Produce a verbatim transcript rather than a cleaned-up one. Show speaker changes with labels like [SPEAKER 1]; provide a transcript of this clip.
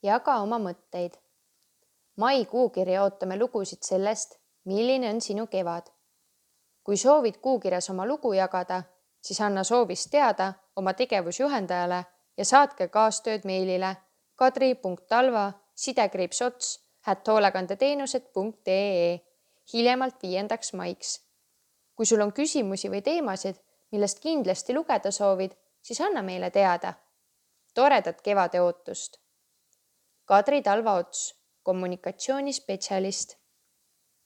[SPEAKER 1] Jaga oma mõtteid. Maikuu kirja ootame lugusid sellest, milline on sinu kevad. Kui soovid kuukirjas oma lugu jagada, siis anna soovist teada oma tegevusjuhendajale ja saatke kaastööd meilile kadri punkt talva sidekriips ots at hoolekandeteenused punkt ee hiljemalt viiendaks maiks. Kui sul on küsimusi või teemasid, millest kindlasti lugeda soovid, siis anna meile teada. Toredat kevade ootust. Kadri Talva Ots, kommunikatsioonispetsialist.